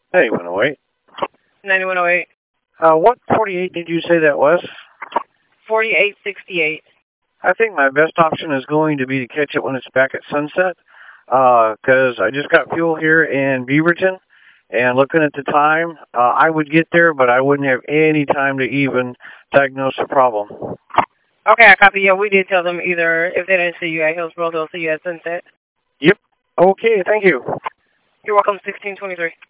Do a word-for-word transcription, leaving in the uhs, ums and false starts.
Hey, one oh eight. ninety-one oh eight. Uh, what forty-eight did you say that was? forty-eight sixty-eight. I think my best option is going to be to catch it when it's back at sunset, because I just got fuel here in Beaverton, and looking at the time, uh, I would get there, but I wouldn't have any time to even diagnose the problem. Okay, I copy. Yeah, we did tell them either if they didn't see you at Hillsboro, they'll see you at Sunset. Yep. Okay, thank you. You're welcome, sixteen twenty-three.